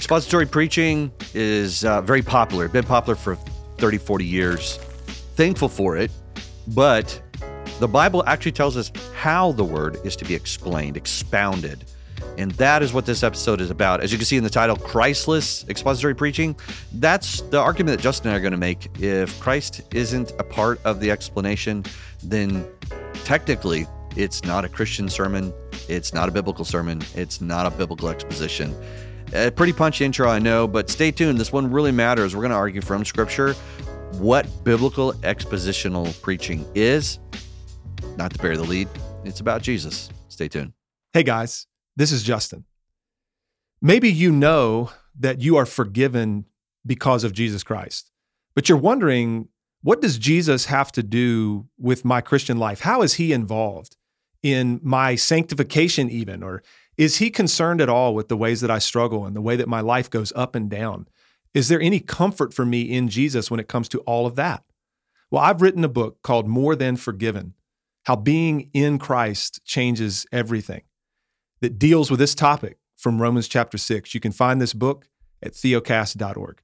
Expository preaching is very popular. Been popular for 30, 40 years. Thankful for it, but the Bible actually tells us how the word is to be explained, expounded. And that is what this episode is about. As you can see in the title, Christless expository preaching. That's the argument that Justin and I are going to make. If Christ isn't a part of the explanation, then technically it's not a Christian sermon. It's not a biblical sermon. It's not a biblical exposition. A pretty punchy intro, I know, but stay tuned. This one really matters. We're going to argue from Scripture what biblical expositional preaching is. Not to bury the lead. It's about Jesus. Stay tuned. Hey guys, this is Justin. Maybe you know that you are forgiven because of Jesus Christ, but you're wondering, what does Jesus have to do with my Christian life? How is he involved in my sanctification even? Or is he concerned at all with the ways that I struggle and the way that my life goes up and down? Is there any comfort for me in Jesus when it comes to all of that? Well, I've written a book called More Than Forgiven, How Being in Christ Changes Everything, that deals with this topic from Romans chapter 6. You can find this book at theocast.org.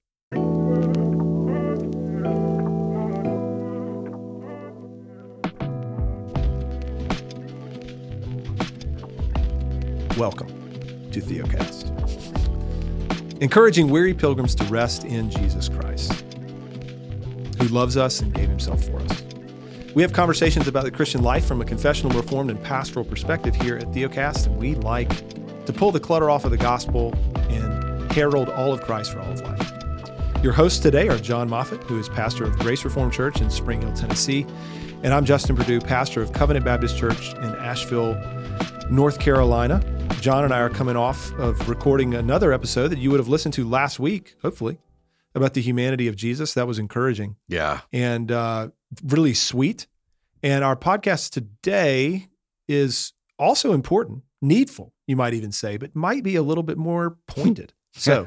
Welcome to Theocast, encouraging weary pilgrims to rest in Jesus Christ, who loves us and gave himself for us. We have conversations about the Christian life from a confessional, reformed, and pastoral perspective here at Theocast, and we like to pull the clutter off of the gospel and herald all of Christ for all of life. Your hosts today are John Moffitt, who is pastor of Grace Reformed Church in Spring Hill, Tennessee, and I'm Justin Perdue, pastor of Covenant Baptist Church in Asheville, North Carolina. John and I are coming off of recording another episode that you would have listened to last week, hopefully, about the humanity of Jesus. That was encouraging. Yeah. And really sweet. And our podcast today is also important, needful, you might even say, but might be a little bit more pointed. So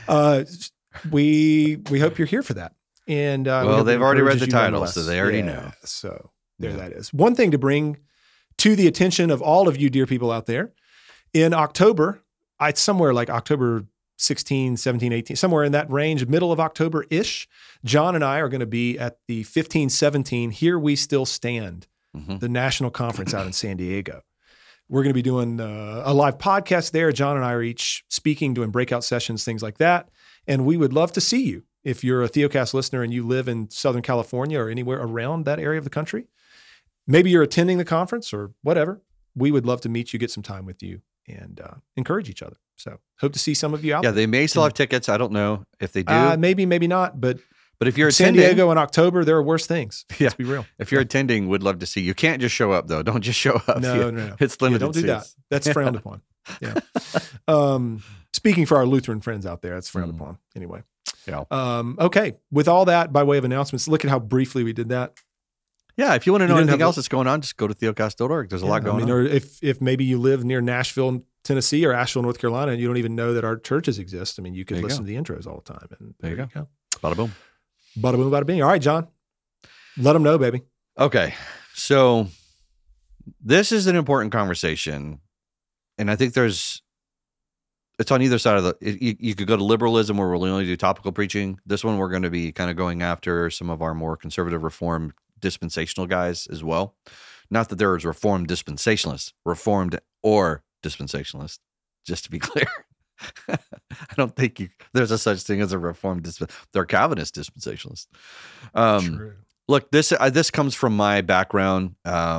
we hope you're here for that. And well, they've already read the title, so they already know. So there that is. One thing to bring to the attention of all of you dear people out there, in October, it's somewhere like October 16, 17, 18, somewhere in that range, middle of October-ish, John and I are going to be at the 15-17 Here We Still Stand, the national conference out in San Diego. We're going to be doing a live podcast there. John and I are each speaking, doing breakout sessions, things like that. And we would love to see you. If you're a Theocast listener and you live in Southern California or anywhere around that area of the country, maybe you're attending the conference or whatever, we would love to meet you, get some time with you, and encourage each other. So hope to see some of you out there. Yeah, they may still have tickets. I don't know if they do. Maybe not. But if you're San attending, Diego in October, there are worse things. Let's be real. If you're attending, we'd love to see you. You can't just show up, though. Don't just show up. No. It's limited. Don't do that. That's frowned upon. Yeah. Speaking for our Lutheran friends out there, that's frowned upon. Anyway. Yeah. Okay. With all that, by way of announcements, look at how briefly we did that. Yeah, if you want to know anything else that's going on, just go to theocast.org. There's a lot going on. Or if maybe you live near Nashville, Tennessee, or Asheville, North Carolina, and you don't even know that our churches exist, you could listen to the intros all the time. And there you go. Bada boom. Bada boom, bada bing. All right, John. Let them know, baby. Okay. So this is an important conversation, and I think it's on either side of you could go to liberalism where we'll only do topical preaching. This one, we're going to be kind of going after some of our more conservative, reformed, dispensational guys as well. Not that there is reformed dispensationalists, reformed or dispensationalists, just to be clear. I don't think there's a such thing as a reformed they're Calvinist dispensationalists. True. Look, this comes from my background.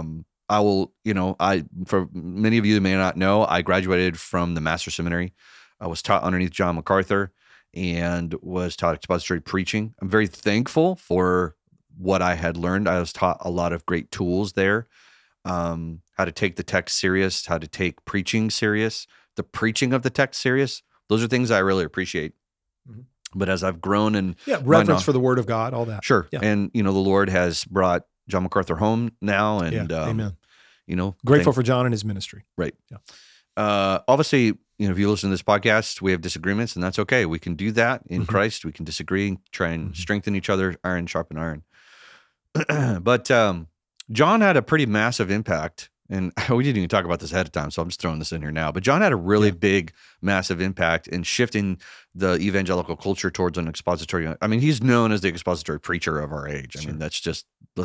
For many of you who may not know, I graduated from the Master's Seminary. I was taught underneath John MacArthur and was taught expository preaching. I'm very thankful for what I had learned. I was taught a lot of great tools there. How to take the text serious, how to take preaching serious, the preaching of the text serious. Those are things I really appreciate. Mm-hmm. But as I've grown and reverence for the Word of God, all that. Sure. Yeah. And the Lord has brought John MacArthur home now, and amen. Grateful for John and his ministry. Right. Yeah. Obviously, if you listen to this podcast, we have disagreements, and that's okay. We can do that in Christ. We can disagree, try and strengthen each other, iron sharpen iron. But John had a pretty massive impact and we didn't even talk about this ahead of time, so I'm just throwing this in here now. But John had a really big, massive impact in shifting the evangelical culture towards an expository. I mean, he's known as the expository preacher of our age. I mean, let's just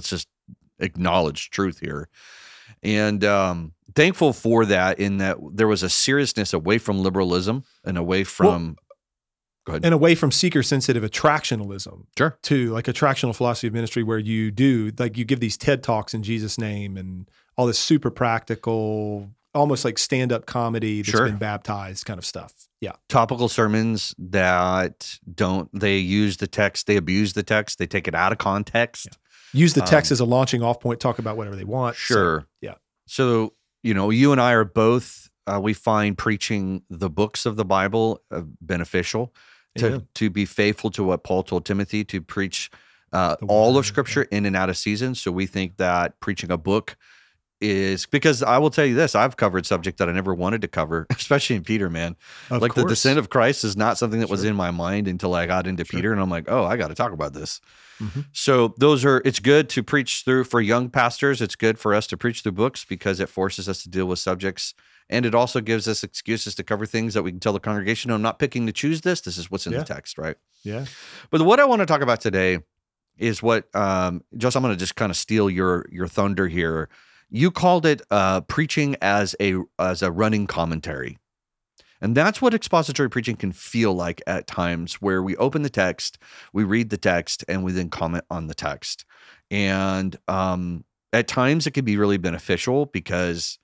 acknowledge truth here. And thankful for that, in that there was a seriousness away from liberalism and away from, go ahead. And away from seeker-sensitive attractionalism. Sure. To like attractional philosophy of ministry, where you give these TED Talks in Jesus' name and all this super practical, almost like stand-up comedy that's been baptized kind of stuff. Yeah. Topical sermons that they use the text, they abuse the text, they take it out of context. Yeah. Use the text as a launching off point, talk about whatever they want. Sure. So, yeah. So, you and I are both, we find preaching the books of the Bible beneficial, to be faithful to what Paul told Timothy, to preach all of Scripture in and out of season. So we think that preaching a book is, because I will tell you this, I've covered subject that I never wanted to cover, especially in Peter, man. Of course. The descent of Christ is not something that was in my mind until I got into Peter, and I'm like, oh, I got to talk about this. Mm-hmm. So it's good to preach through for young pastors. It's good for us to preach through books because it forces us to deal with subjects. And it also gives us excuses to cover things that we can tell the congregation, no, I'm not picking to choose this. This is what's in the text, right? Yeah. But what I want to talk about today is what, Josh, I'm going to just kind of steal your thunder here. You called it preaching as a running commentary. And that's what expository preaching can feel like at times, where we open the text, we read the text, and we then comment on the text. And at times it can be really beneficial because,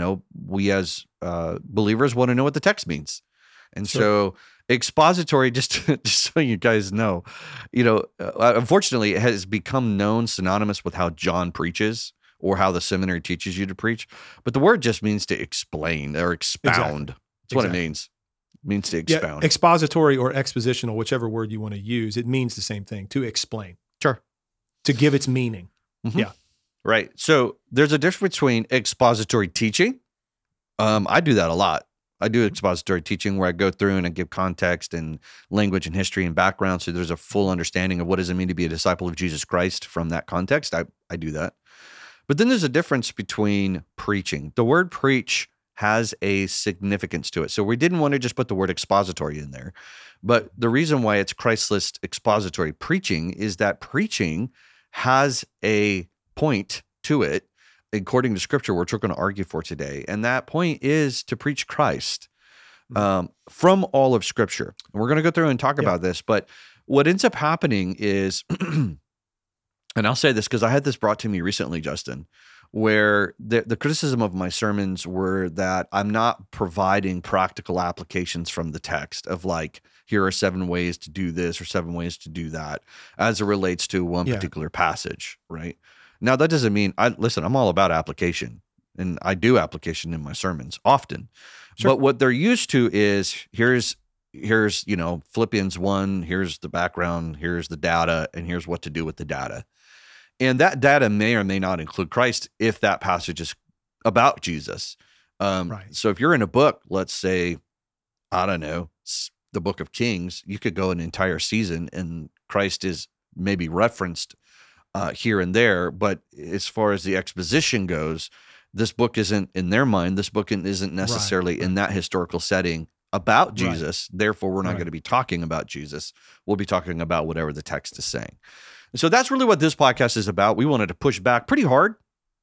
we as believers want to know what the text means. And so expository, just so you guys know, unfortunately, it has become known synonymous with how John preaches or how the seminary teaches you to preach. But the word just means to explain or expound. Exactly. That's what it means. It means to expound. Yeah, expository or expositional, whichever word you want to use, it means the same thing, to explain. Sure. To give its meaning. Mm-hmm. Yeah. Right. So there's a difference between expository teaching. I do that a lot. I do expository teaching where I go through and I give context and language and history and background, so there's a full understanding of what does it mean to be a disciple of Jesus Christ from that context. I do that. But then there's a difference between preaching. The word preach has a significance to it. So we didn't want to just put the word expository in there. But the reason why it's Christless expository preaching is that preaching has a point to it, according to Scripture, which we're going to argue for today. And that point is to preach Christ from all of Scripture. And we're going to go through and talk about this. But what ends up happening is, and I'll say this because I had this brought to me recently, Justin, where the criticism of my sermons were that I'm not providing practical applications from the text of like, here are 7 ways to do this or 7 ways to do that as it relates to one particular passage, right? Now, that doesn't mean, I'm all about application, and I do application in my sermons often. Sure. But what they're used to is here's Philippians 1, here's the background, here's the data, and here's what to do with the data. And that data may or may not include Christ if that passage is about Jesus. Right. So if you're in a book, let's say, I don't know, the book of Kings, you could go an entire season and Christ is maybe referenced here and there. But as far as the exposition goes, this book isn't, in their mind, this book isn't necessarily in that historical setting about Jesus. Right. Therefore, we're not going to be talking about Jesus. We'll be talking about whatever the text is saying. So that's really what this podcast is about. We wanted to push back pretty hard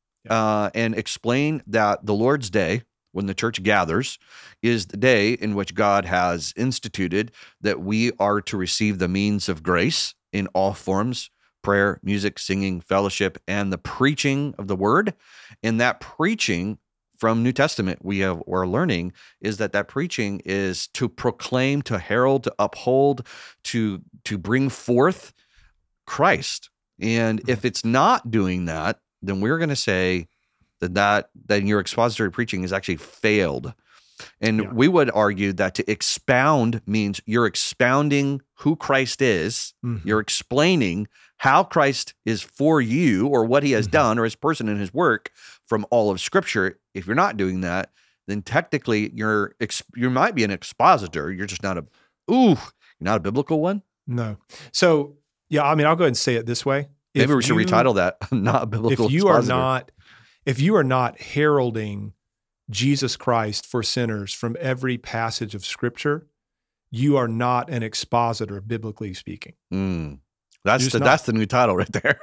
and explain that the Lord's Day, when the church gathers, is the day in which God has instituted that we are to receive the means of grace in all forms: prayer, music, singing, fellowship, and the preaching of the word. And that preaching from New Testament we're learning is that preaching is to proclaim, to herald, to uphold, to bring forth Christ. And if it's not doing that, then we're going to say that your expository preaching has actually failed. And we would argue that to expound means you're expounding who Christ is. Mm-hmm. You're explaining how Christ is for you, or what he has done, or his person and his work from all of Scripture. If you're not doing that, then technically you might be an expositor. You're just not you're not a biblical one. No. So I'll go ahead and say it this way. Maybe we should retitle that, not a biblical expositor. if you are not heralding Jesus Christ for sinners from every passage of Scripture, you are not an expositor, biblically speaking. That's the new title right there.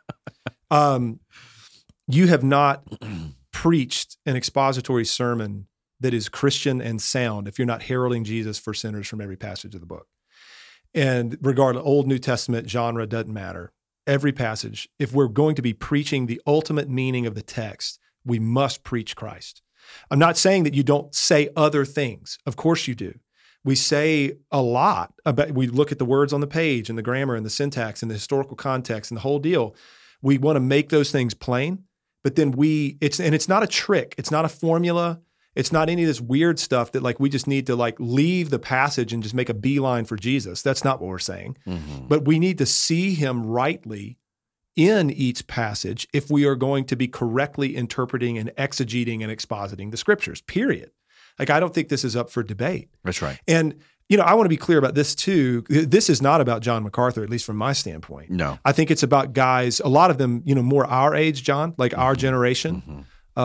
You have not preached an expository sermon that is Christian and sound if you're not heralding Jesus for sinners from every passage of the book. And regardless, Old, New Testament, genre, doesn't matter. Every passage, if we're going to be preaching the ultimate meaning of the text, we must preach Christ. I'm not saying that you don't say other things. Of course you do. We say a lot about, we look at the words on the page and the grammar and the syntax and the historical context and the whole deal. We want to make those things plain, but then it's not a trick. It's not a formula. It's not any of this weird stuff that like we just need to like leave the passage and just make a beeline for Jesus. That's not what we're saying. But we need to see him rightly in each passage if we are going to be correctly interpreting and exegeting and expositing the scriptures, period. Like, I don't think this is up for debate. That's right. And, I want to be clear about this too. This is not about John MacArthur, at least from my standpoint. No. I think it's about guys, a lot of them, more our age, John, like our generation.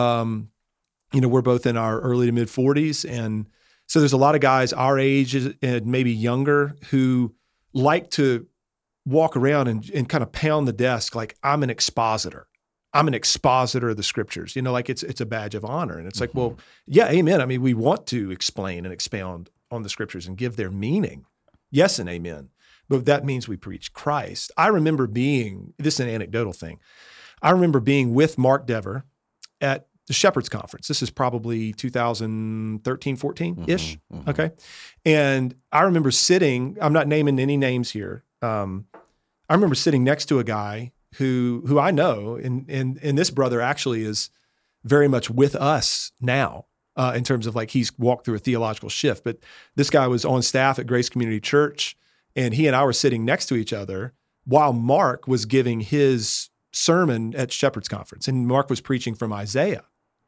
We're both in our early to mid 40s. And so there's a lot of guys our age and maybe younger who like to walk around and kind of pound the desk like, I'm an expositor. I'm an expositor of the scriptures. Like it's a badge of honor. And it's like, well, yeah, amen. I mean, we want to explain and expound on the scriptures and give their meaning. Yes and amen. But that means we preach Christ. I remember this is an anecdotal thing. I remember being with Mark Dever at the Shepherds Conference. This is probably 2013, 14-ish. Okay. And I remember sitting, I'm not naming any names here. I remember sitting next to a guy who I know, and this brother actually is very much with us now in terms of like he's walked through a theological shift. But this guy was on staff at Grace Community Church, and he and I were sitting next to each other while Mark was giving his sermon at Shepherds Conference. And Mark was preaching from Isaiah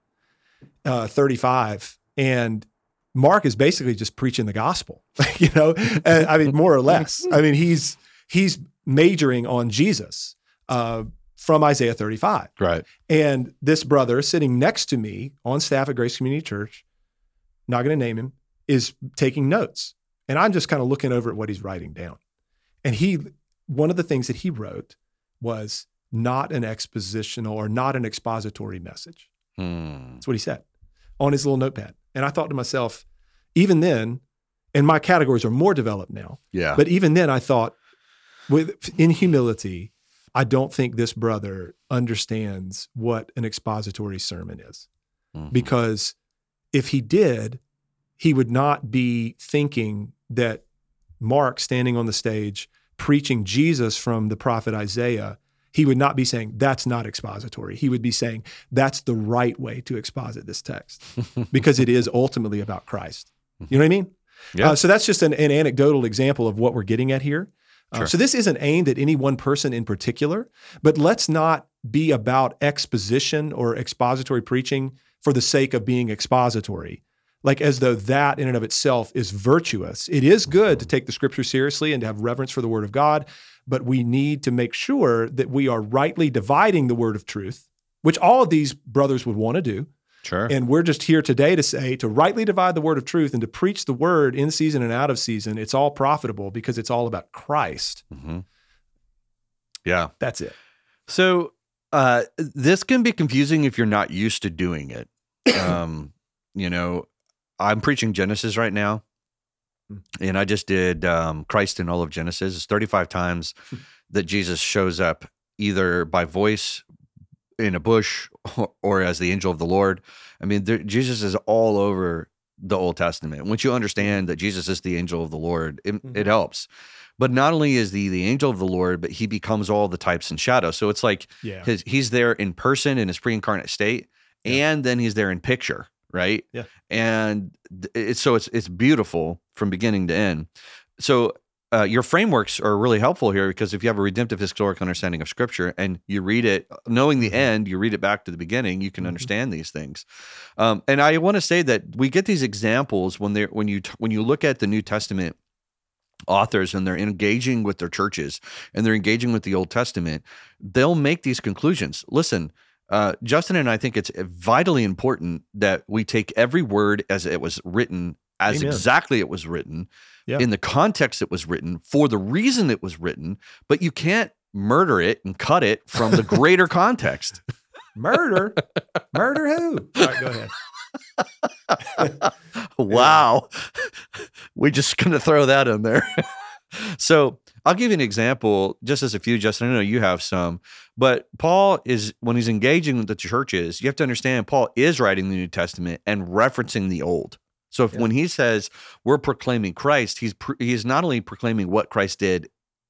35. And Mark is basically just preaching the gospel, and, I mean, more or less. I mean, he's majoring on Jesus from Isaiah 35. Right. And this brother sitting next to me on staff at Grace Community Church, not going to name him, is taking notes. And I'm just kind of looking over at what he's writing down. And one of the things that he wrote was not an expositional or not an expository message. That's what he said on his little notepad. And I thought to myself, even then, and my categories are more developed now. Yeah. But even then I thought, in humility, I don't think this brother understands what an expository sermon is. Because if he did, he would not be thinking that Mark standing on the stage preaching Jesus from the prophet Isaiah, he would not be saying, that's not expository. He would be saying, that's the right way to exposit this text because it is ultimately about Christ. You know what I mean? Yeah. So that's just an anecdotal example of what we're getting at here. Sure. So this isn't aimed at any one person in particular, but let's not be about exposition or expository preaching for the sake of being expository, like as though that in and of itself is virtuous. It is good to take the scripture seriously and to have reverence for the word of God, but we need to make sure that we are rightly dividing the word of truth, which all of these brothers would want to do. Sure. And we're just here today to say, to rightly divide the word of truth and to preach the word in season and out of season, it's all profitable because it's all about Christ. Yeah. That's it. So this can be confusing if you're not used to doing it. I'm preaching Genesis right now, and I just did Christ in all of Genesis. It's 35 times that Jesus shows up either by voice in a bush or as the angel of the Lord. I mean, Jesus is all over the Old Testament. Once you understand that Jesus is the angel of the Lord, it helps. But not only is the angel of the Lord, but he becomes all the types and shadows. So it's like he's there in person in his pre-incarnate state, and then he's there in picture, right? Yeah. And it's beautiful from beginning to end. So your frameworks are really helpful here because if you have a redemptive historic understanding of Scripture and you read it, knowing the end, you read it back to the beginning, you can understand these things. And I want to say that we get these examples when you look at the New Testament authors and they're engaging with their churches and they're engaging with the Old Testament, they'll make these conclusions. Listen, Justin and I think it's vitally important that we take every word as it was written, as Amen. exactly it was written, Yeah. in the context it was written, for the reason it was written, but you can't murder it and cut it from the greater context. Murder? Murder who? All right, go ahead. Wow. We're just going to throw that in there. So I'll give you an example, just as a few, Justin. I know you have some, but Paul is, when he's engaging with the churches, you have to understand Paul is writing the New Testament and referencing the Old. So when he says we're proclaiming Christ, he's not only proclaiming what Christ did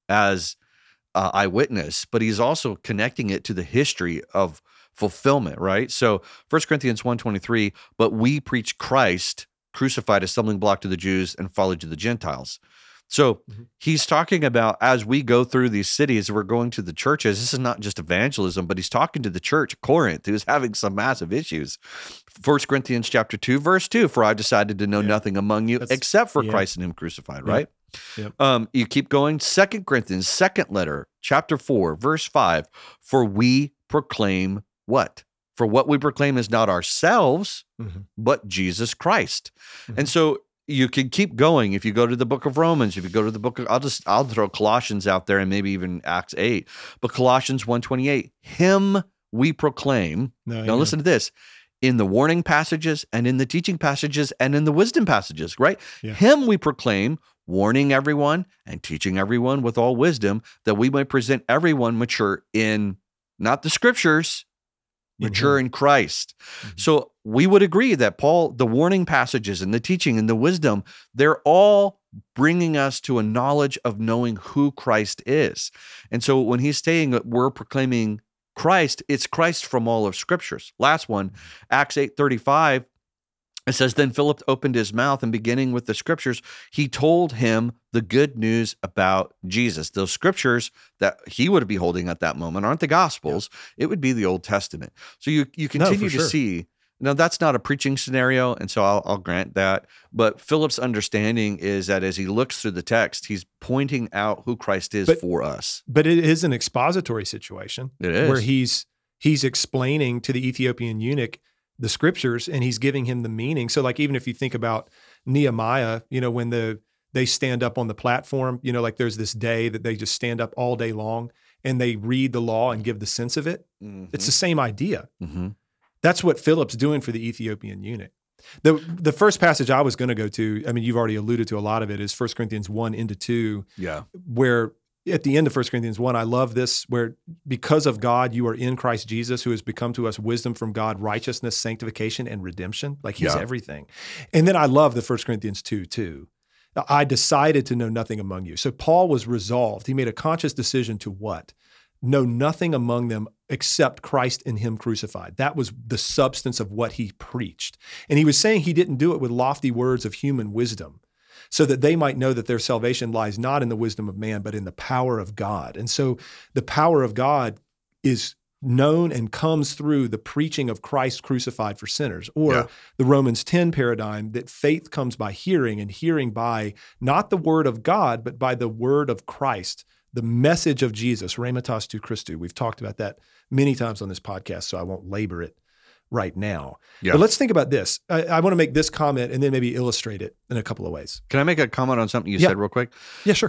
as eyewitness, but he's also connecting it to the history of fulfillment, right? So 1 Corinthians 1:23, but we preach Christ crucified, a stumbling block to the Jews and folly to the Gentiles. So he's talking about, as we go through these cities, we're going to the churches. This is not just evangelism, but he's talking to the church at Corinth, who's having some massive issues. 1 Corinthians chapter 2, verse 2, for I've decided to know nothing among you except for Christ and him crucified, right? Yep. You keep going. 2 Corinthians, second letter, chapter 4, verse 5, for we proclaim what? For what we proclaim is not ourselves, but Jesus Christ. And so you can keep going. If you go to the book of Romans, if you go to the book of, I'll throw Colossians out there and maybe even Acts 8, but Colossians 1:28, him we proclaim. Now listen to this, in the warning passages and in the teaching passages and in the wisdom passages, right? Yeah. Him we proclaim, warning everyone and teaching everyone with all wisdom, that we may present everyone mature in, not the scriptures, mature in Christ. So we would agree that Paul, the warning passages and the teaching and the wisdom, they're all bringing us to a knowledge of knowing who Christ is. And so when he's saying that we're proclaiming Christ, it's Christ from all of scriptures. Last one, Acts 8:35, it says, then Philip opened his mouth, and beginning with the scriptures, he told him the good news about Jesus. Those scriptures that he would be holding at that moment aren't the Gospels. It would be the Old Testament. So you continue to see, now that's not a preaching scenario, and so I'll grant that. But Philip's understanding is that as he looks through the text, he's pointing out who Christ is for us. But it is an expository situation. It is. Where he's explaining to the Ethiopian eunuch the scriptures, and he's giving him the meaning. So like, even if you think about Nehemiah, when they stand up on the platform, like there's this day that they just stand up all day long and they read the law and give the sense of it. It's the same idea. That's what Philip's doing for the Ethiopian eunuch. The first passage I was going to go to, I mean, you've already alluded to a lot of it, is 1 Corinthians 1:2, where at the end of 1 Corinthians 1, I love this, where because of God, you are in Christ Jesus, who has become to us wisdom from God, righteousness, sanctification, and redemption. Like he's everything. And then I love the 1 Corinthians 2:2. I decided to know nothing among you. So Paul was resolved. He made a conscious decision to what? Know nothing among them except Christ and him crucified. That was the substance of what he preached. And he was saying he didn't do it with lofty words of human wisdom, so that they might know that their salvation lies not in the wisdom of man, but in the power of God. And so the power of God is known and comes through the preaching of Christ crucified for sinners, or the Romans 10 paradigm, that faith comes by hearing, and hearing by not the word of God, but by the word of Christ, the message of Jesus, Rhematos tou Christou. We've talked about that many times on this podcast, so I won't labor it right now. But let's think about this. I want to make this comment and then maybe illustrate it in a couple of ways. Can I make a comment on something you said real quick? Yeah, sure.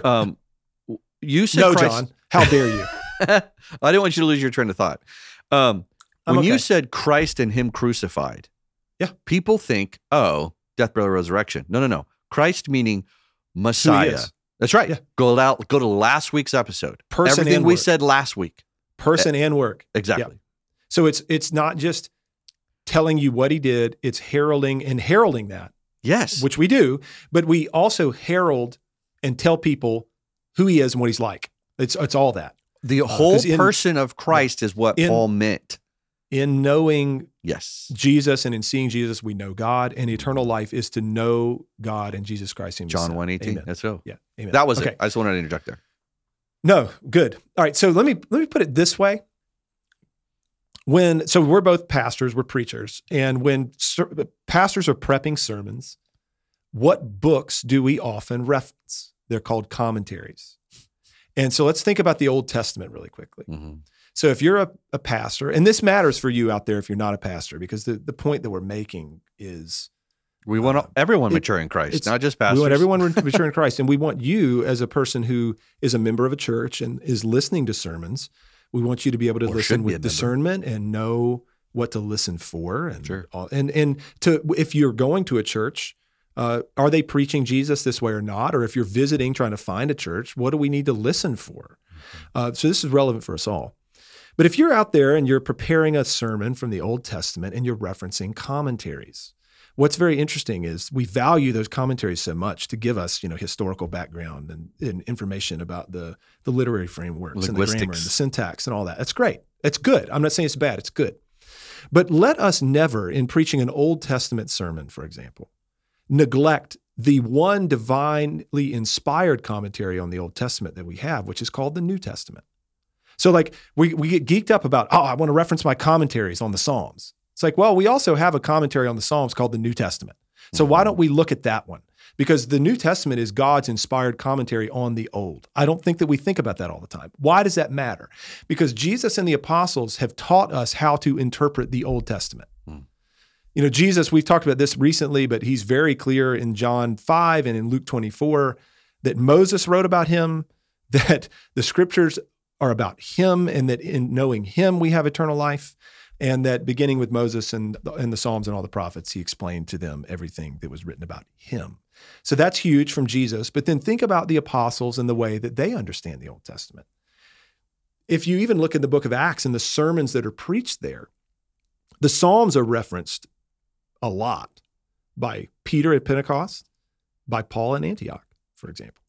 You said no, Christ... John. How dare you? I didn't want you to lose your train of thought. When you said Christ and him crucified, people think, oh, death, burial, resurrection. No. Christ meaning Messiah. That's right. Yeah. Go to last week's episode. Everything we said last week. Person and work. Exactly. Yeah. So it's not just telling you what he did, it's heralding that. Yes. Which we do, but we also herald and tell people who he is and what he's like. It's all that. The whole person of Christ is what Paul meant. In knowing yes, Jesus and in seeing Jesus, we know God, and eternal life is to know God and Jesus Christ. John 1:18. Let's go. Yeah. Amen. That was it. I just wanted to interject there. No, good. All right. So let me put it this way. So we're both pastors, we're preachers, and when pastors are prepping sermons, what books do we often reference? They're called commentaries. And so let's think about the Old Testament really quickly. So if you're a pastor, and this matters for you out there if you're not a pastor, because the point that we're making is we want everyone mature in Christ, not just pastors. We want everyone mature in Christ. And we want you as a person who is a member of a church and is listening to sermons, we want you to be able to listen with discernment and know what to listen for. And, sure. and to, if you're going to a church, are they preaching Jesus this way or not? Or if you're visiting, trying to find a church, what do we need to listen for? So this is relevant for us all. But if you're out there and you're preparing a sermon from the Old Testament and you're referencing commentaries, what's very interesting is we value those commentaries so much to give us, historical background and information about the literary frameworks and the grammar and the syntax and all that. That's great. It's good. I'm not saying it's bad. It's good. But let us never, in preaching an Old Testament sermon, for example, neglect the one divinely inspired commentary on the Old Testament that we have, which is called the New Testament. So we get geeked up about, I want to reference my commentaries on the Psalms. It's like, well, we also have a commentary on the Psalms called the New Testament. So why don't we look at that one? Because the New Testament is God's inspired commentary on the Old. I don't think that we think about that all the time. Why does that matter? Because Jesus and the apostles have taught us how to interpret the Old Testament. Jesus, we've talked about this recently, but he's very clear in John 5 and in Luke 24 that Moses wrote about him, that the scriptures are about him, and that in knowing him, we have eternal life. And that beginning with Moses and the Psalms and all the prophets, he explained to them everything that was written about him. So that's huge from Jesus. But then think about the apostles and the way that they understand the Old Testament. If you even look at the book of Acts and the sermons that are preached there, the Psalms are referenced a lot by Peter at Pentecost, by Paul in Antioch, for example.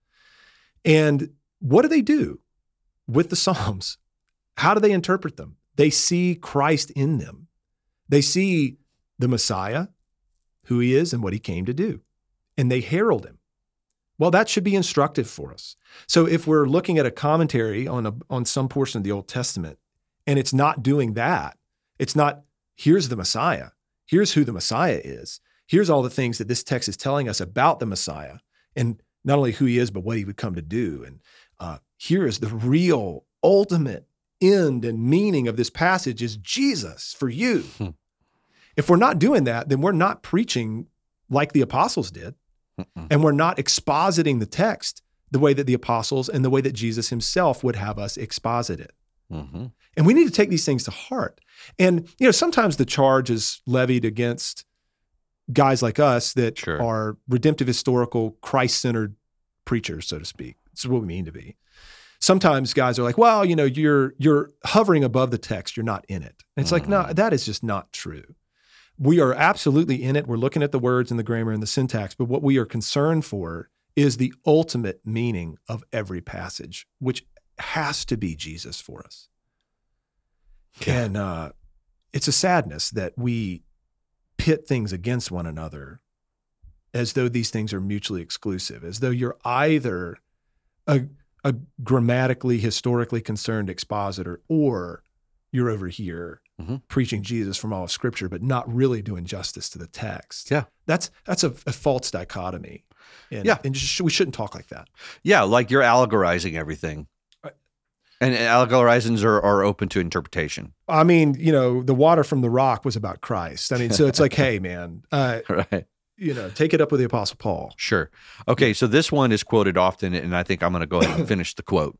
And what do they do with the Psalms? How do they interpret them? They see Christ in them. They see the Messiah, who he is and what he came to do, and they herald him. Well, that should be instructive for us. So if we're looking at a commentary on some portion of the Old Testament, and it's not doing that, it's not, here's the Messiah, here's who the Messiah is, here's all the things that this text is telling us about the Messiah, and not only who he is, but what he would come to do. And here is the real, ultimate end and meaning of this passage is Jesus for you. If we're not doing that, then we're not preaching like the apostles did. And we're not expositing the text the way that the apostles and the way that Jesus himself would have us exposit it. And we need to take these things to heart. And, sometimes the charge is levied against guys like us that are redemptive, historical, Christ-centered preachers, so to speak. It's what we mean to be. Sometimes guys are like, well, you're hovering above the text. You're not in it. And it's like, no, that is just not true. We are absolutely in it. We're looking at the words and the grammar and the syntax, but what we are concerned for is the ultimate meaning of every passage, which has to be Jesus for us. Yeah. And it's a sadness that we pit things against one another as though these things are mutually exclusive, as though you're either a grammatically, historically concerned expositor, or you're over here preaching Jesus from all of Scripture, but not really doing justice to the text. Yeah, that's a false dichotomy. And, and we shouldn't talk like that. Yeah, like you're allegorizing everything. And allegorizings are open to interpretation. I mean, the water from the rock was about Christ. I mean, so it's like, hey, man, right. Take it up with the Apostle Paul. Sure. Okay, so this one is quoted often, and I think I'm going to go ahead and finish the quote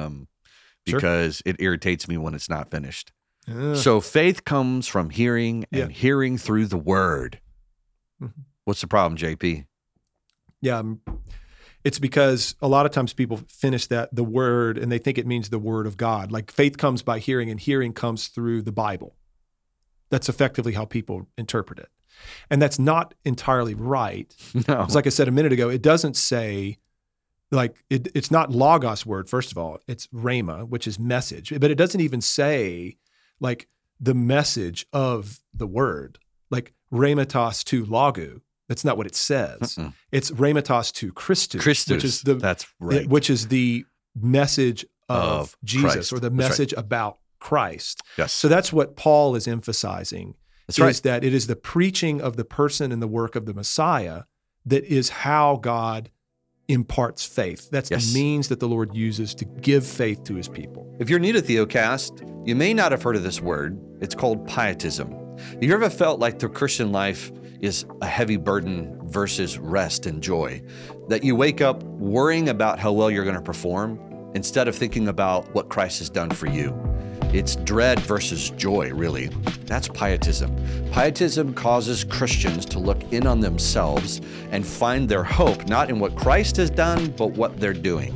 because it irritates me when it's not finished. So faith comes from hearing, and hearing through the word. What's the problem, JP? Yeah, it's because a lot of times people finish the word, and they think it means the word of God. Like faith comes by hearing, and hearing comes through the Bible. That's effectively how people interpret it. And that's not entirely right. No. Like I said a minute ago, it doesn't say, it's not logos word, first of all. It's rhema, which is message. But it doesn't even say, the message of the word. Like rhematos to logu. That's not what it says. It's rhematos to Christus. Which is that's right. Which is the message of Jesus, Christ. Or the message right. about Christ. Yes. So that's what Paul is emphasizing. That's right. Is that it is the preaching of the person and the work of the Messiah that is how God imparts faith. That's Yes. the means that the Lord uses to give faith to his people. If you're new to Theocast, you may not have heard of this word. It's called pietism. You ever felt like the Christian life is a heavy burden versus rest and joy? That you wake up worrying about how well you're going to perform instead of thinking about what Christ has done for you. It's dread versus joy, really. That's pietism. Pietism causes Christians to look in on themselves and find their hope, not in what Christ has done, but what they're doing.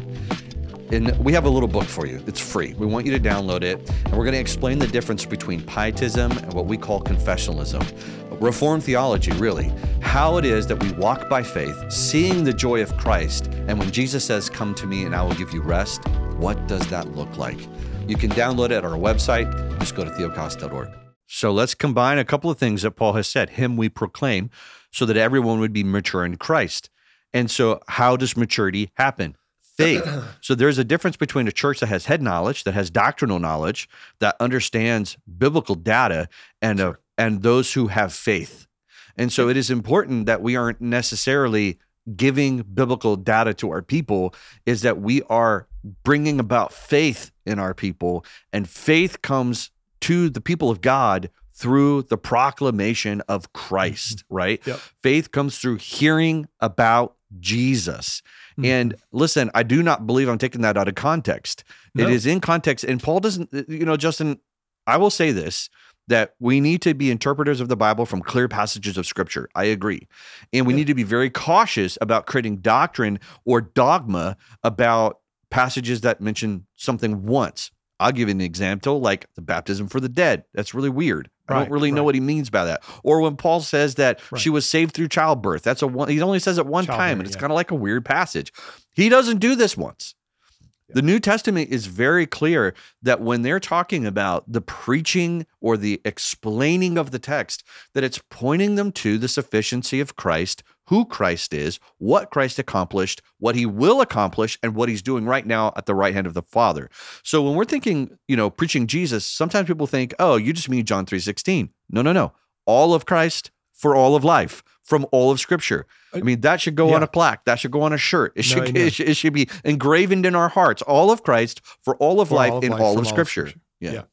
And we have a little book for you. It's free. We want you to download it. And we're going to explain the difference between pietism and what we call confessionalism. Reformed theology, really. How it is that we walk by faith, seeing the joy of Christ. And when Jesus says, "Come to me and I will give you rest," what does that look like? You can download it at our website. Just go to theocast.org. So let's combine a couple of things that Paul has said. Him we proclaim so that everyone would be mature in Christ. And so how does maturity happen? Faith. So there's a difference between a church that has head knowledge, that has doctrinal knowledge, that understands biblical data, and those who have faith. And so it is important that we aren't necessarily giving biblical data to our people, is that we are bringing about faith in our people, and faith comes to the people of God through the proclamation of Christ, right? Yep. Faith comes through hearing about Jesus. And listen, I do not believe I'm taking that out of context. No. It is in context. And Paul doesn't, Justin, I will say this, that we need to be interpreters of the Bible from clear passages of Scripture. I agree. And we need to be very cautious about creating doctrine or dogma about passages that mention something once. I'll give you an example, like the baptism for the dead. That's really weird. I don't really know what he means by that. Or when Paul says that she was saved through childbirth, he only says it one time, and it's kind of like a weird passage. He doesn't do this once. The New Testament is very clear that when they're talking about the preaching or the explaining of the text, that it's pointing them to the sufficiency of Christ, who Christ is, what Christ accomplished, what he will accomplish, and what he's doing right now at the right hand of the Father. So when we're thinking, preaching Jesus, sometimes people think, oh, you just mean John 3:16. No. All of Christ for all of life, from all of Scripture. I mean, that should go on a plaque. That should go on a shirt. It should be engraved in our hearts. All of Christ for all of life in all of Scripture. Yeah.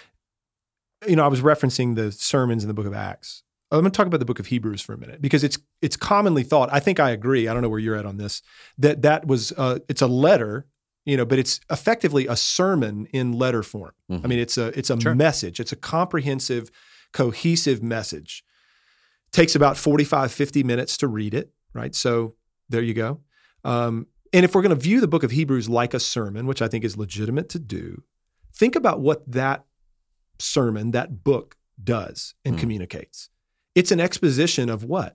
I was referencing the sermons in the book of Acts. I'm going to talk about the book of Hebrews for a minute, because it's commonly thought, I think I agree, I don't know where you're at on this, that was, it's a letter, but it's effectively a sermon in letter form. I mean, it's a message. It's a comprehensive, cohesive message. Takes about 45, 50 minutes to read it, right? So there you go. And if we're going to view the book of Hebrews like a sermon, which I think is legitimate to do, think about what that sermon, that book does and communicates. It's an exposition of what?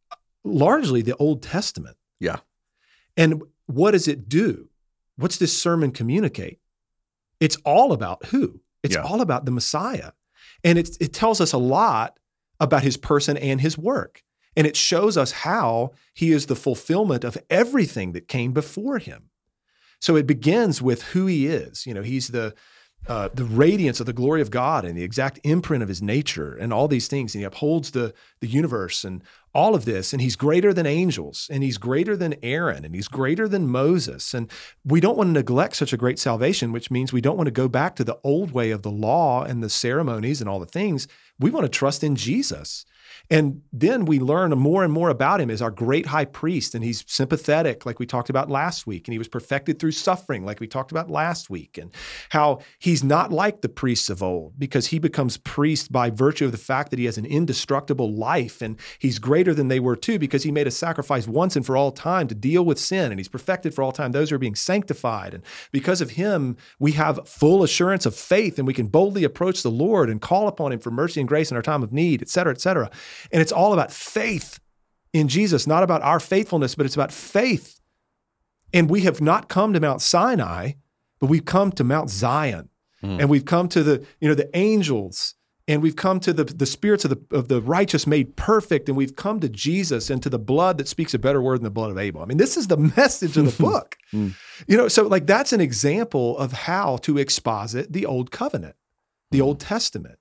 Largely the Old Testament. Yeah. And what does it do? What's this sermon communicate? It's all about who? It's all about the Messiah. And it tells us a lot about his person and his work. And it shows us how he is the fulfillment of everything that came before him. So it begins with who he is. He's the radiance of the glory of God and the exact imprint of his nature and all these things. And he upholds the universe and all of this. And he's greater than angels, and he's greater than Aaron, and he's greater than Moses. And we don't want to neglect such a great salvation, which means we don't want to go back to the old way of the law and the ceremonies and all the things. We want to trust in Jesus. And then we learn more and more about him as our great high priest. And he's sympathetic, like we talked about last week. And he was perfected through suffering, like we talked about last week. And how he's not like the priests of old, because he becomes priest by virtue of the fact that he has an indestructible life. And he's greater than they were too, because he made a sacrifice once and for all time to deal with sin. And he's perfected for all time those who are being sanctified. And because of him, we have full assurance of faith, and we can boldly approach the Lord and call upon him for mercy and grace in our time of need, et cetera, et cetera. And it's all about faith in Jesus, not about our faithfulness, but it's about faith. And we have not come to Mount Sinai, but we've come to Mount Zion. And we've come to the angels, and we've come to the spirits of the righteous made perfect, and we've come to Jesus and to the blood that speaks a better word than the blood of Abel. I mean, this is the message of the book. So like that's an example of how to exposit the Old Covenant, the Old Testament.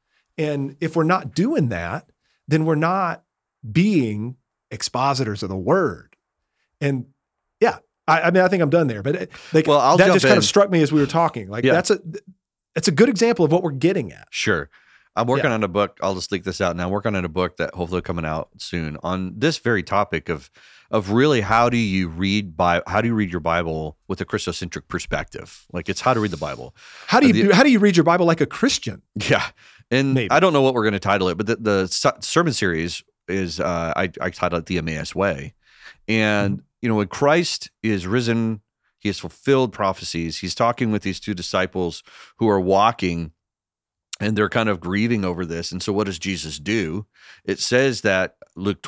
And if we're not doing that, then we're not being expositors of the word. And Yeah. I mean, I think I'm done there, but like, Well, I'll that jump just kind in. of struck me as we were talking. Like, Yeah. it's a good example of what we're getting at. Sure. I'm working on a book. I'll just leak this out now. I'm working on a book that hopefully coming out soon on this very topic of really how do you read your Bible with a Christocentric perspective? Like, it's how to read the Bible. How do you read your Bible like a Christian? Yeah. And Maybe. I don't know what we're going to title it, but the sermon series is I titled it The Emmaus Way. And when Christ is risen, he has fulfilled prophecies. He's talking with these two disciples who are walking, and they're kind of grieving over this. And so what does Jesus do? It says that Luke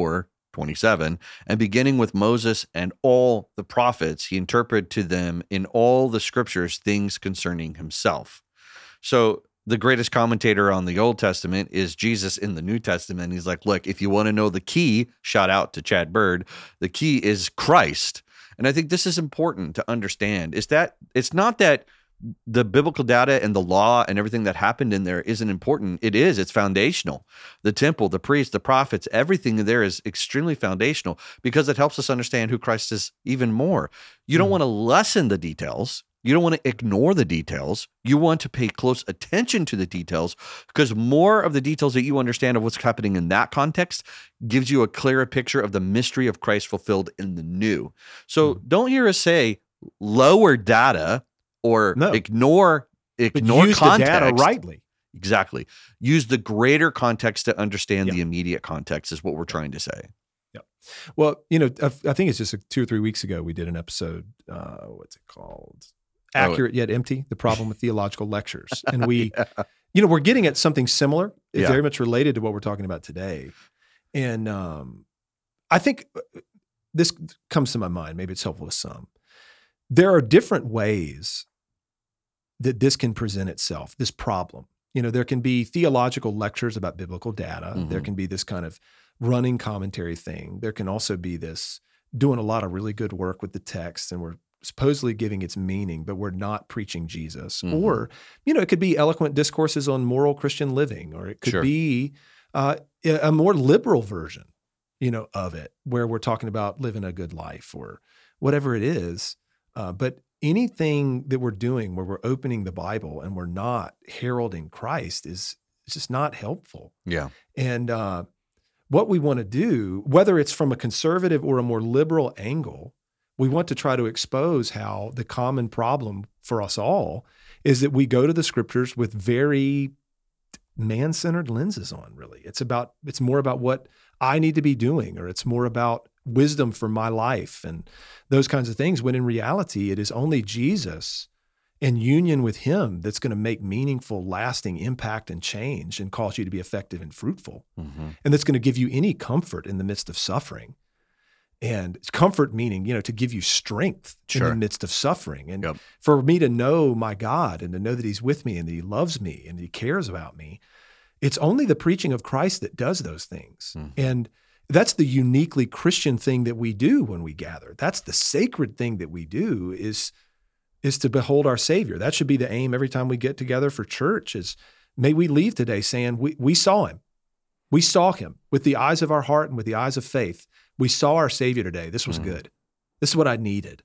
24:27, and beginning with Moses and all the prophets, he interpreted to them in all the scriptures things concerning himself. So the greatest commentator on the Old Testament is Jesus in the New Testament. He's like, look, if you want to know the key, shout out to Chad Bird, the key is Christ. And I think this is important to understand, is that it's not that the biblical data and the law and everything that happened in there isn't important. It is. It's foundational. The temple, the priests, the prophets, everything there is extremely foundational because it helps us understand who Christ is even more. You don't want to lessen the details. You don't want to ignore the details. You want to pay close attention to the details because more of the details that you understand of what's happening in that context gives you a clearer picture of the mystery of Christ fulfilled in the new. So don't hear us say lower data or ignore use context. the data rightly. Exactly. Use the greater context to understand the immediate context is what we're trying to say. Yeah. Well, I think it's just 2 or 3 weeks ago we did an episode. What's it called? Accurate yet empty, the problem with theological lectures. And we, we're getting at something similar. It's very much related to what we're talking about today. And I think this comes to my mind. Maybe it's helpful to some. There are different ways that this can present itself, this problem. There can be theological lectures about biblical data. Mm-hmm. There can be this kind of running commentary thing. There can also be this doing a lot of really good work with the text, and we're supposedly giving its meaning, but we're not preaching Jesus. Mm-hmm. Or, it could be eloquent discourses on moral Christian living, or it could be a more liberal version, of it, where we're talking about living a good life or whatever it is. But anything that we're doing where we're opening the Bible and we're not heralding Christ is just not helpful. Yeah. And what we want to do, whether it's from a conservative or a more liberal angle, we want to try to expose how the common problem for us all is that we go to the scriptures with very man-centered lenses on, really. It's more about what I need to be doing, or it's more about wisdom for my life and those kinds of things, when in reality, it is only Jesus and union with him that's going to make meaningful, lasting impact and change and cause you to be effective and fruitful. Mm-hmm. And that's going to give you any comfort in the midst of suffering. And comfort meaning, to give you strength in the midst of suffering. And for me to know my God and to know that he's with me and that he loves me and that he cares about me, it's only the preaching of Christ that does those things. Mm-hmm. And that's the uniquely Christian thing that we do when we gather. That's the sacred thing that we do is to behold our Savior. That should be the aim every time we get together for church, is may we leave today saying we saw him. We saw him with the eyes of our heart and with the eyes of faith. We saw our Savior today. This was good. This is what I needed,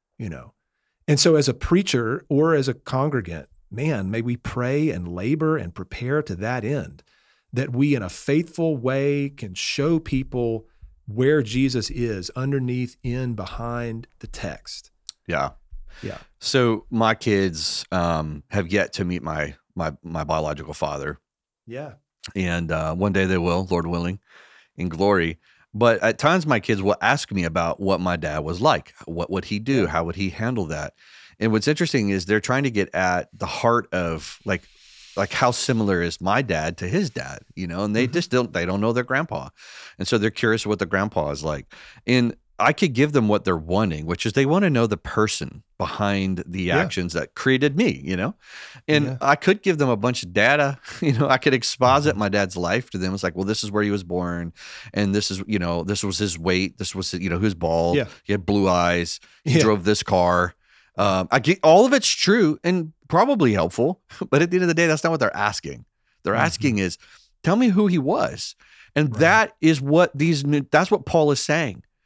And so as a preacher or as a congregant, man, may we pray and labor and prepare to that end, that we in a faithful way can show people where Jesus is underneath, in, behind the text. Yeah. Yeah. So my kids have yet to meet my biological father. Yeah. And one day they will, Lord willing, in glory. But at times my kids will ask me about what my dad was like. What would he do? How would he handle that? And what's interesting is they're trying to get at the heart of like how similar is my dad to his dad, and they just don't know their grandpa. And so they're curious what the grandpa is like. And I could give them what they're wanting, which is they want to know the person behind the actions that created me, and I could give them a bunch of data, I could exposit my dad's life to them. It's like, well, this is where he was born. And this is, this was his weight. This was, he was bald. Yeah. He had blue eyes. He drove this car. I get all of it's true and probably helpful, but at the end of the day, that's not what they're asking. They're asking is, tell me who he was. And that is what that's what Paul is saying.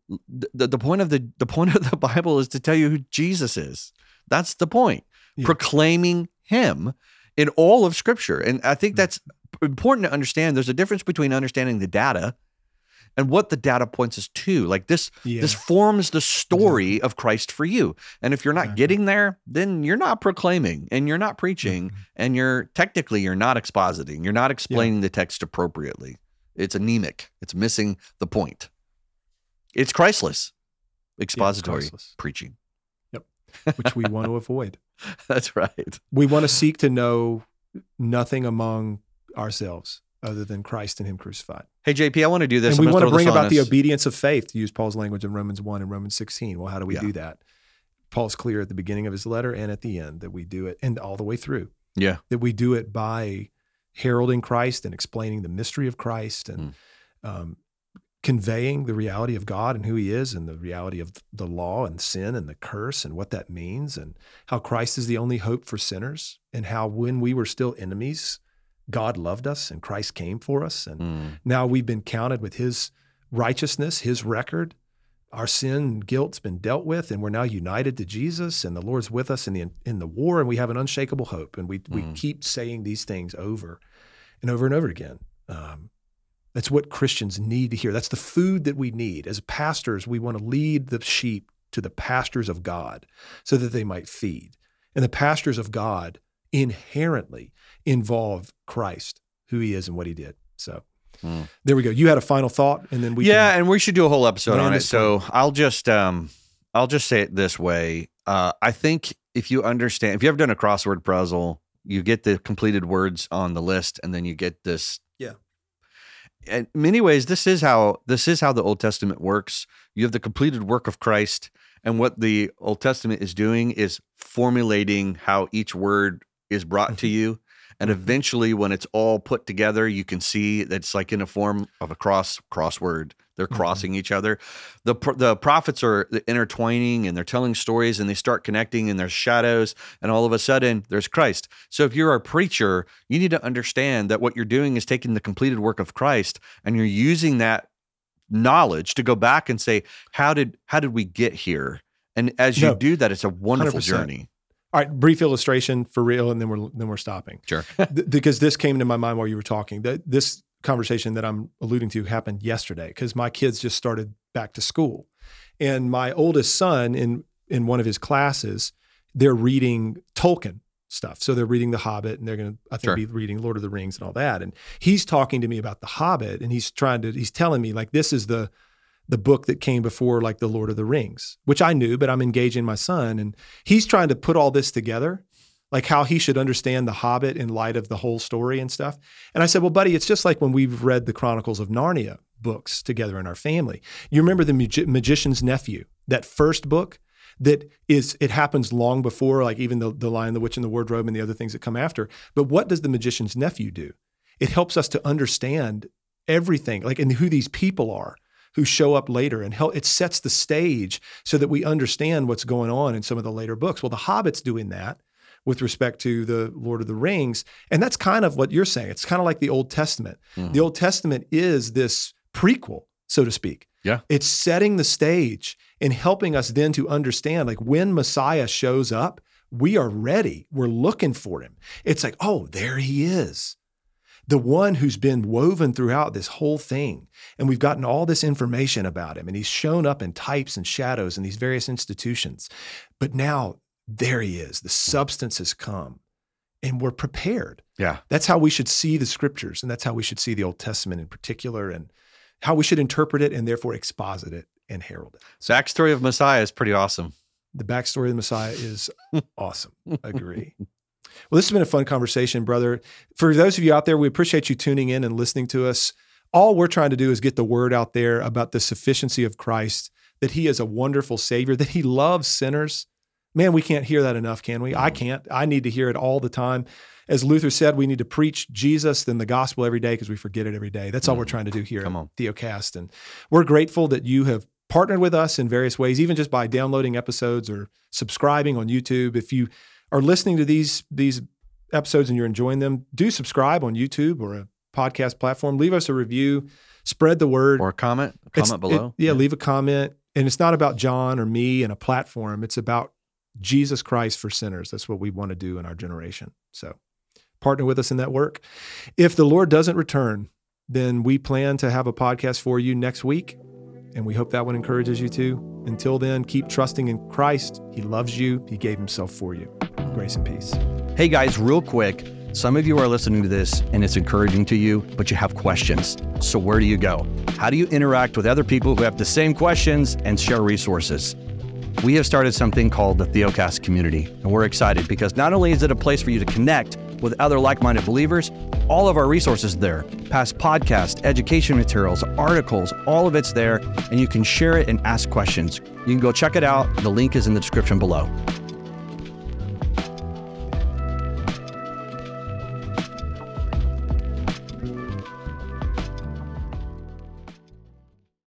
The point of the point of the Bible is to tell you who Jesus is. That's the point. Yeah. Proclaiming him in all of Scripture. And I think that's important to understand. There's a difference between understanding the data and what the data points us to. Like this forms the story of Christ for you. And if you're not getting there, then you're not proclaiming and you're not preaching and you're not expositing. You're not explaining the text appropriately. It's anemic. It's missing the point. It's Christless, expository preaching. Yep. Which we want to avoid. That's right. We want to seek to know nothing among ourselves other than Christ and him crucified. Hey, JP, I want to do this. And we want to bring about the obedience of faith, to use Paul's language in Romans 1 and Romans 16. Well, how do we do that? Paul's clear at the beginning of his letter and at the end that we do it, and all the way through. Yeah. That we do it by heralding Christ and explaining the mystery of Christ and conveying the reality of God and who he is and the reality of the law and sin and the curse and what that means and how Christ is the only hope for sinners and how when we were still enemies, God loved us and Christ came for us. And now we've been counted with his righteousness, his record. Our sin and guilt's been dealt with, and we're now united to Jesus, and the Lord's with us in the war, and we have an unshakable hope. And we keep saying these things over and over and over again. That's what Christians need to hear. That's the food that we need. As pastors, we want to lead the sheep to the pastures of God so that they might feed. And the pastures of God inherently involve Christ, who he is and what he did. So there we go. You had a final thought, and then and we should do a whole episode on it. So I'll just say it this way. I think if you ever done a crossword puzzle, you get the completed words on the list, and then you get this. Yeah. In many ways, this is how the Old Testament works. You have the completed work of Christ, and what the Old Testament is doing is formulating how each word is brought to you. And eventually, when it's all put together, you can see that it's like in a form of a crossword. They're crossing each other. The prophets are intertwining, and they're telling stories, and they start connecting, and there's shadows, and all of a sudden, there's Christ. So if you're a preacher, you need to understand that what you're doing is taking the completed work of Christ, and you're using that knowledge to go back and say, how did we get here? And as you do that, it's a wonderful 100%. Journey. All right, brief illustration for real, and then we're stopping. Sure. Because this came into my mind while you were talking. This conversation that I'm alluding to happened yesterday because my kids just started back to school. And my oldest son, in one of his classes, they're reading Tolkien stuff. So they're reading The Hobbit, and they're going to, I think, be reading Lord of the Rings and all that. And he's talking to me about The Hobbit, and he's telling me, like, this is the book that came before, like, the Lord of the Rings, which I knew, but I'm engaging my son, and he's trying to put all this together, like how he should understand The Hobbit in light of the whole story and stuff. And I said, well, buddy, it's just like when we've read the Chronicles of Narnia books together in our family. You remember The Magician's Nephew, that first book it happens long before, like even the Lion, the Witch, and the Wardrobe and the other things that come after. But what does The Magician's Nephew do? It helps us to understand everything, like, and who these people are who show up later, and it sets the stage so that we understand what's going on in some of the later books. Well, The Hobbit's doing that with respect to the Lord of the Rings, and that's kind of what you're saying. It's kind of like the Old Testament. Mm-hmm. The Old Testament is this prequel, so to speak. Yeah. It's setting the stage and helping us then to understand, like, when Messiah shows up, we are ready. We're looking for him. It's like, oh, there he is. The one who's been woven throughout this whole thing. And we've gotten all this information about him, and he's shown up in types and shadows in these various institutions. But now there he is. The substance has come, and we're prepared. Yeah. That's how we should see the scriptures, and that's how we should see the Old Testament in particular, and how we should interpret it and therefore exposit it and herald it. The backstory of Messiah is pretty awesome. The backstory of the Messiah is awesome. Agree. Well, this has been a fun conversation, brother. For those of you out there, we appreciate you tuning in and listening to us. All we're trying to do is get the word out there about the sufficiency of Christ, that he is a wonderful Savior, that he loves sinners. Man, we can't hear that enough, can we? I can't. I need to hear it all the time. As Luther said, we need to preach Jesus, then the gospel every day, because we forget it every day. That's all we're trying to do here at Theocast. And we're grateful that you have partnered with us in various ways, even just by downloading episodes or subscribing on YouTube. If you are listening to these episodes and you're enjoying them, do subscribe on YouTube or a podcast platform. Leave us a review, spread the word. Or a comment below. Leave a comment. And it's not about John or me and a platform. It's about Jesus Christ for sinners. That's what we want to do in our generation. So partner with us in that work. If the Lord doesn't return, then we plan to have a podcast for you next week. And we hope that one encourages you too. Until then, keep trusting in Christ. He loves you. He gave himself for you. Grace and peace. Hey guys, real quick. Some of you are listening to this and it's encouraging to you, but you have questions. So where do you go? How do you interact with other people who have the same questions and share resources? We have started something called the Theocast community, and we're excited because not only is it a place for you to connect with other like-minded believers, all of our resources there, past podcasts, education materials, articles, all of it's there, and you can share it and ask questions. You can go check it out. The link is in the description below.